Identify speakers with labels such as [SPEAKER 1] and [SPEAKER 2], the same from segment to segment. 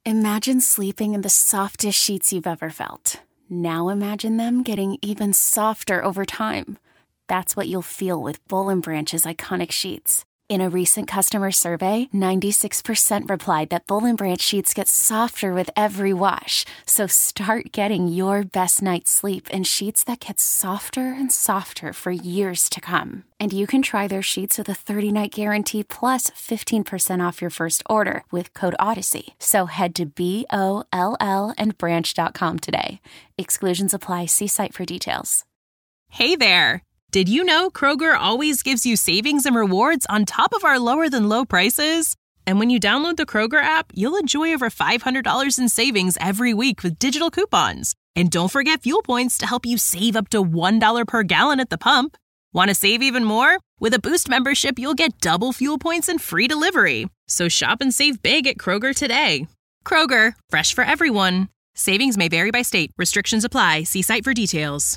[SPEAKER 1] Imagine sleeping in the softest sheets you've ever felt. Now imagine them getting even softer over time. That's what you'll feel with Boll & Branch's iconic sheets. In a recent customer survey, 96% replied that Boll & Branch sheets get softer with every wash. So start getting your best night's sleep in sheets that get softer and softer for years to come. And you can try their sheets with a 30-night guarantee plus 15% off your first order with code Odyssey. So head to BOLLandbranch.com today. Exclusions apply. See site for details.
[SPEAKER 2] Hey there. Did you know Kroger always gives you savings and rewards on top of our lower than low prices? And when you download the Kroger app, you'll enjoy over $500 in savings every week with digital coupons. And don't forget fuel points to help you save up to $1 per gallon at the pump. Want to save even more? With a Boost membership, you'll get double fuel points and free delivery. So shop and save big at Kroger today. Kroger, fresh for everyone. Savings may vary by state. Restrictions apply. See site for details.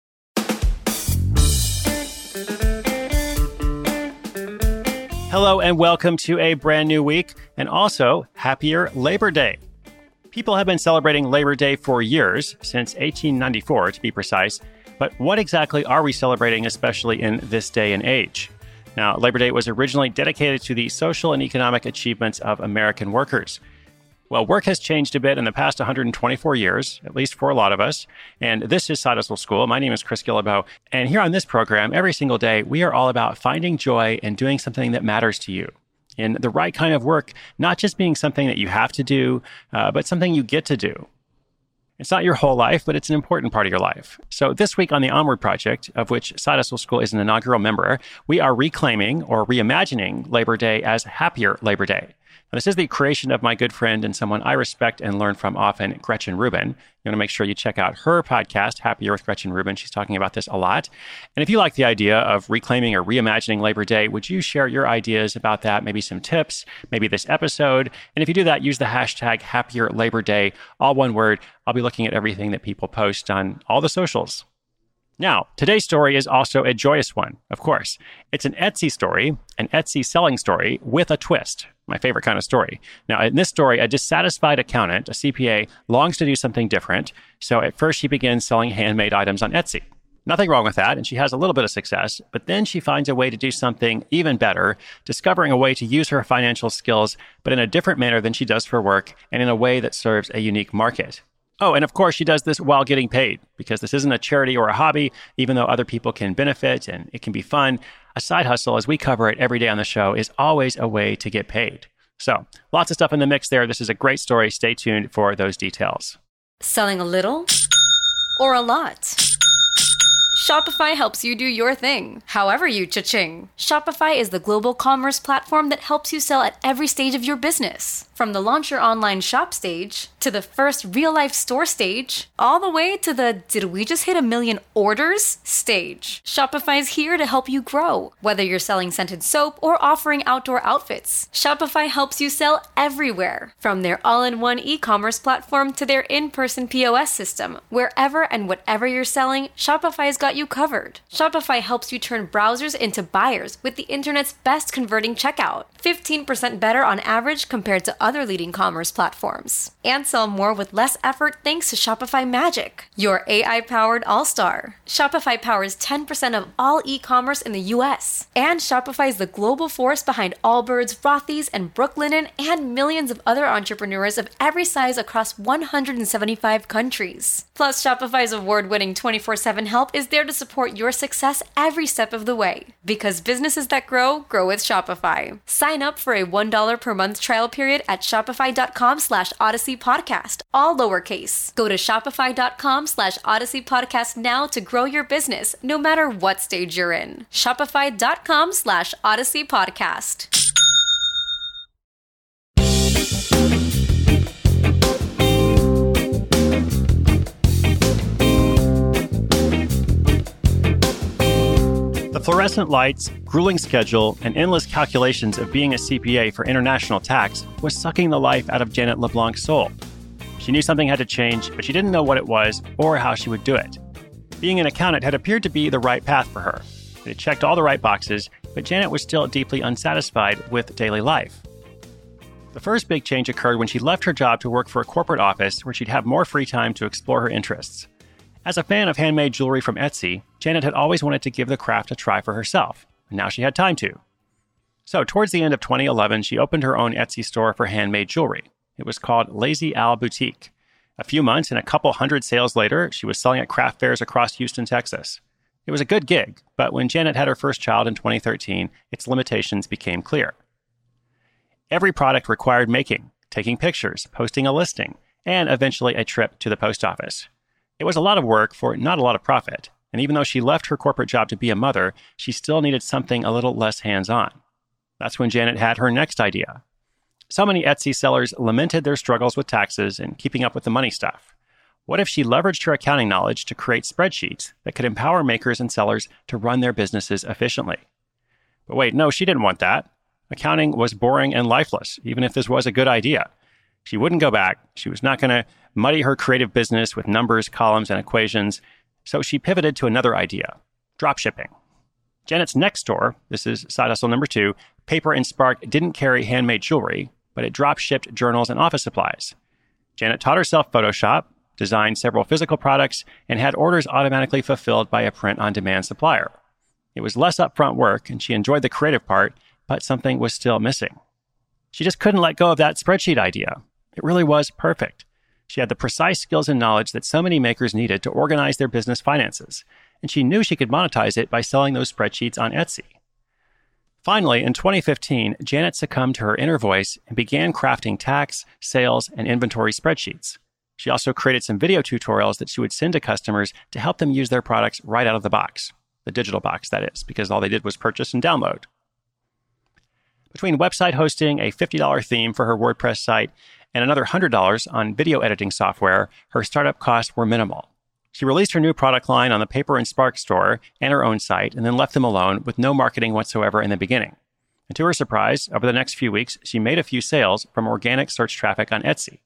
[SPEAKER 3] Hello and welcome to a brand new week, and also happier Labor Day. People have been celebrating Labor Day for years, since 1894 to be precise, but what exactly are we celebrating, especially in this day and age? Now, Labor Day was originally dedicated to the social and economic achievements of American workers. Well, work has changed a bit in the past 124 years, at least for a lot of us. And this is Side Hustle School. My name is Chris Guillebeau. And here on this program, every single day, we are all about finding joy and doing something that matters to you. In the right kind of work, not just being something that you have to do, but something you get to do. It's not your whole life, but it's an important part of your life. So this week on the Onward Project, of which Side Hustle School is an inaugural member, we are reclaiming or reimagining Labor Day as Happier Labor Day. Now, this is the creation of my good friend and someone I respect and learn from often, Gretchen Rubin. You want to make sure you check out her podcast, Happier with Gretchen Rubin. She's talking about this a lot. And if you like the idea of reclaiming or reimagining Labor Day, would you share your ideas about that? Maybe some tips, maybe this episode. And if you do that, use the hashtag Happier Labor Day, all one word. I'll be looking at everything that people post on all the socials. Now, today's story is also a joyous one, of course. It's an Etsy story, an Etsy selling story with a twist. My favorite kind of story. Now, in this story, a dissatisfied accountant, a CPA, longs to do something different. So at first, she begins selling handmade items on Etsy. Nothing wrong with that, and she has a little bit of success. But then she finds a way to do something even better, discovering a way to use her financial skills, but in a different manner than she does for work, and in a way that serves a unique market. Oh, and of course, she does this while getting paid, because this isn't a charity or a hobby, even though other people can benefit and it can be fun. A side hustle, as we cover it every day on the show, is always a way to get paid. So, lots of stuff in the mix there. This is a great story. Stay tuned for those details.
[SPEAKER 4] Selling a little or a lot? Shopify helps you do your thing, however you cha-ching. Shopify is the global commerce platform that helps you sell at every stage of your business. From the launch your online shop stage, to the first real-life store stage, all the way to the did we just hit 1 million orders stage. Shopify is here to help you grow. Whether you're selling scented soap or offering outdoor outfits, Shopify helps you sell everywhere. From their all-in-one e-commerce platform to their in-person POS system, wherever and whatever you're selling, Shopify's got you covered. Shopify helps you turn browsers into buyers with the internet's best converting checkout. 15% better on average compared to other leading commerce platforms. And sell more with less effort thanks to Shopify Magic, your AI-powered all-star. Shopify powers 10% of all e-commerce in the US. And Shopify is the global force behind Allbirds, Rothy's, and Brooklinen, and millions of other entrepreneurs of every size across 175 countries. Plus, Shopify's award-winning 24/7 help is there to support your success every step of the way. Because businesses that grow, grow with Shopify. Sign up for a $1 per month trial period at shopify.com/Odyssey Podcast, all lowercase. Go to shopify.com/Odyssey Podcast now to grow your business, no matter what stage you're in. Shopify.com/Odyssey Podcast.
[SPEAKER 3] The fluorescent lights, grueling schedule, and endless calculations of being a CPA for international tax was sucking the life out of Janet LeBlanc's soul. She knew something had to change, but she didn't know what it was or how she would do it. Being an accountant had appeared to be the right path for her. It had checked all the right boxes, but Janet was still deeply unsatisfied with daily life. The first big change occurred when she left her job to work for a corporate office where she'd have more free time to explore her interests. As a fan of handmade jewelry from Etsy, Janet had always wanted to give the craft a try for herself, and now she had time to. So, towards the end of 2011, she opened her own Etsy store for handmade jewelry. It was called Lazy Al Boutique. A few months and a couple hundred sales later, she was selling at craft fairs across Houston, Texas. It was a good gig, but when Janet had her first child in 2013, its limitations became clear. Every product required making, taking pictures, posting a listing, and eventually a trip to the post office. It was a lot of work for not a lot of profit, and even though she left her corporate job to be a mother, she still needed something a little less hands-on. That's when Janet had her next idea. So many Etsy sellers lamented their struggles with taxes and keeping up with the money stuff. What if she leveraged her accounting knowledge to create spreadsheets that could empower makers and sellers to run their businesses efficiently? But wait, no, she didn't want that. Accounting was boring and lifeless, even if this was a good idea. She wouldn't go back. She was not going to muddy her creative business with numbers, columns, and equations. So she pivoted to another idea, dropshipping. Janet's next store, this is side hustle number 2, Paper and Spark didn't carry handmade jewelry, but it drop-shipped journals and office supplies. Janet taught herself Photoshop, designed several physical products, and had orders automatically fulfilled by a print-on-demand supplier. It was less upfront work, and she enjoyed the creative part, but something was still missing. She just couldn't let go of that spreadsheet idea. It really was perfect. She had the precise skills and knowledge that so many makers needed to organize their business finances, and she knew she could monetize it by selling those spreadsheets on Etsy. Finally, in 2015, Janet succumbed to her inner voice and began crafting tax, sales, and inventory spreadsheets. She also created some video tutorials that she would send to customers to help them use their products right out of the box. The digital box, that is, because all they did was purchase and download. Between website hosting, a $50 theme for her WordPress site, and another $100 on video editing software, her startup costs were minimal. She released her new product line on the Paper and Spark store and her own site, and then left them alone with no marketing whatsoever in the beginning. And to her surprise, over the next few weeks, she made a few sales from organic search traffic on Etsy.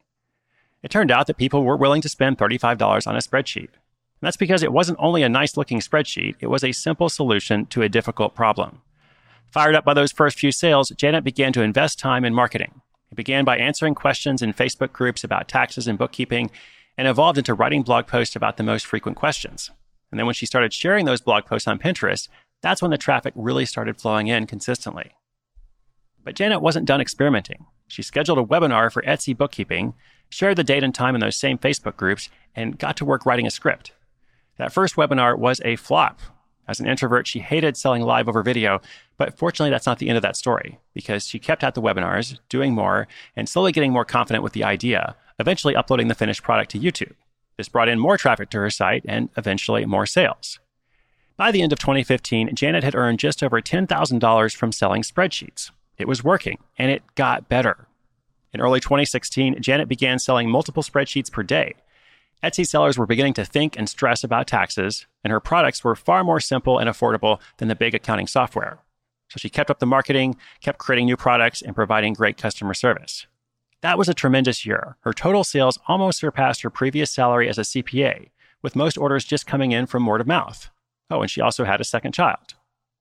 [SPEAKER 3] It turned out that people were willing to spend $35 on a spreadsheet. And that's because it wasn't only a nice-looking spreadsheet, it was a simple solution to a difficult problem. Fired up by those first few sales, Janet began to invest time in marketing. It began by answering questions in Facebook groups about taxes and bookkeeping, and evolved into writing blog posts about the most frequent questions. And then when she started sharing those blog posts on Pinterest, that's when the traffic really started flowing in consistently. But Janet wasn't done experimenting. She scheduled a webinar for Etsy bookkeeping, shared the date and time in those same Facebook groups, and got to work writing a script. That first webinar was a flop. As an introvert, she hated selling live over video, but fortunately, that's not the end of that story, because she kept at the webinars, doing more, and slowly getting more confident with the idea, eventually uploading the finished product to YouTube. This brought in more traffic to her site and eventually more sales. By the end of 2015, Janet had earned just over $10,000 from selling spreadsheets. It was working, and it got better. In early 2016, Janet began selling multiple spreadsheets per day. Etsy sellers were beginning to think and stress about taxes, and her products were far more simple and affordable than the big accounting software. So she kept up the marketing, kept creating new products, and providing great customer service. That was a tremendous year. Her total sales almost surpassed her previous salary as a CPA, with most orders just coming in from word of mouth. Oh, and she also had a second child.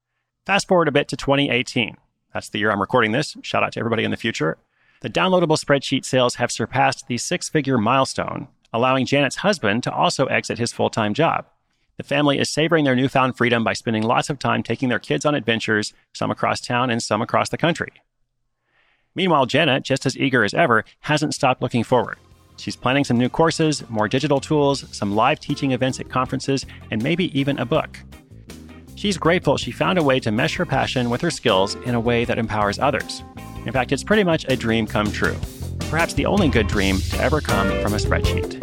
[SPEAKER 3] Fast forward a bit to 2018. That's the year I'm recording this. Shout out to everybody in the future. The downloadable spreadsheet sales have surpassed the 6-figure milestone, allowing Janet's husband to also exit his full-time job. The family is savoring their newfound freedom by spending lots of time taking their kids on adventures, some across town and some across the country. Meanwhile, Janet, just as eager as ever, hasn't stopped looking forward. She's planning some new courses, more digital tools, some live teaching events at conferences, and maybe even a book. She's grateful she found a way to mesh her passion with her skills in a way that empowers others. In fact, it's pretty much a dream come true. Perhaps the only good dream to ever come from a spreadsheet.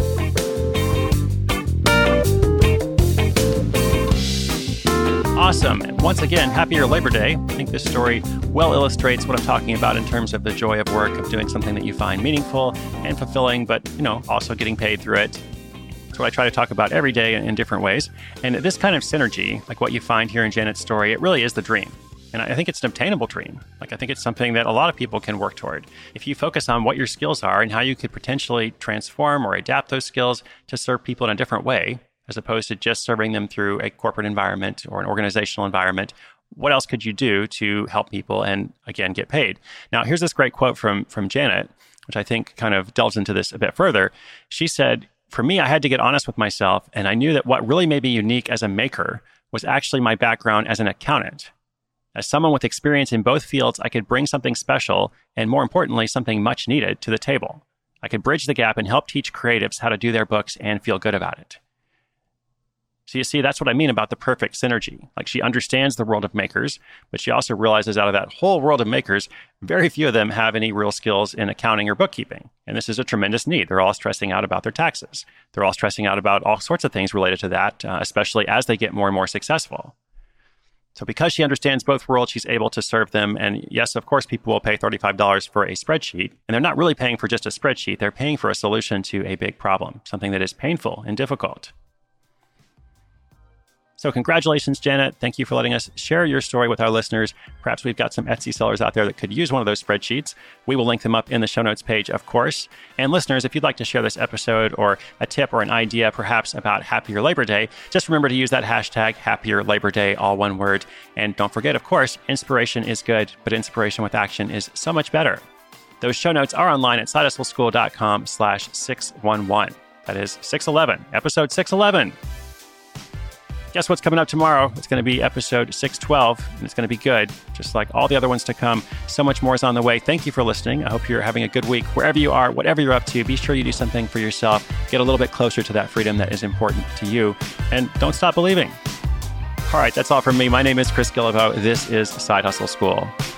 [SPEAKER 3] Awesome. And once again, happier Labor Day. I think this story well illustrates what I'm talking about in terms of the joy of work, of doing something that you find meaningful and fulfilling, but, also getting paid through it. That's what I try to talk about every day in different ways. And this kind of synergy, like what you find here in Janet's story, it really is the dream. And I think it's an obtainable dream. I think it's something that a lot of people can work toward. If you focus on what your skills are and how you could potentially transform or adapt those skills to serve people in a different way, as opposed to just serving them through a corporate environment or an organizational environment, what else could you do to help people and, again, get paid? Now, here's this great quote from Janet, which I think kind of delves into this a bit further. She said, "For me, I had to get honest with myself, and I knew that what really made me unique as a maker was actually my background as an accountant. As someone with experience in both fields, I could bring something special and, more importantly, something much needed to the table. I could bridge the gap and help teach creatives how to do their books and feel good about it." So you see, that's what I mean about the perfect synergy. Like, she understands the world of makers, but she also realizes out of that whole world of makers, very few of them have any real skills in accounting or bookkeeping. And this is a tremendous need. They're all stressing out about their taxes. They're all stressing out about all sorts of things related to that, especially as they get more and more successful. So because she understands both worlds, she's able to serve them. And yes, of course, people will pay $35 for a spreadsheet. And they're not really paying for just a spreadsheet. They're paying for a solution to a big problem, something that is painful and difficult. So congratulations, Janet. Thank you for letting us share your story with our listeners. Perhaps we've got some Etsy sellers out there that could use one of those spreadsheets. We will link them up in the show notes page, of course. And listeners, if you'd like to share this episode or a tip or an idea, perhaps about Happier Labor Day, just remember to use that hashtag Happier Labor Day, all one word. And don't forget, of course, inspiration is good, but inspiration with action is so much better. Those show notes are online at sidehustleschool.com/611. That is 611, episode 611. Guess what's coming up tomorrow? It's going to be episode 612, and it's going to be good, just like all the other ones to come. So much more is on the way. Thank you for listening. I hope you're having a good week. Wherever you are, whatever you're up to, be sure you do something for yourself. Get a little bit closer to that freedom that is important to you, and don't stop believing. All right, that's all from me. My name is Chris Guillebeau. This is Side Hustle School.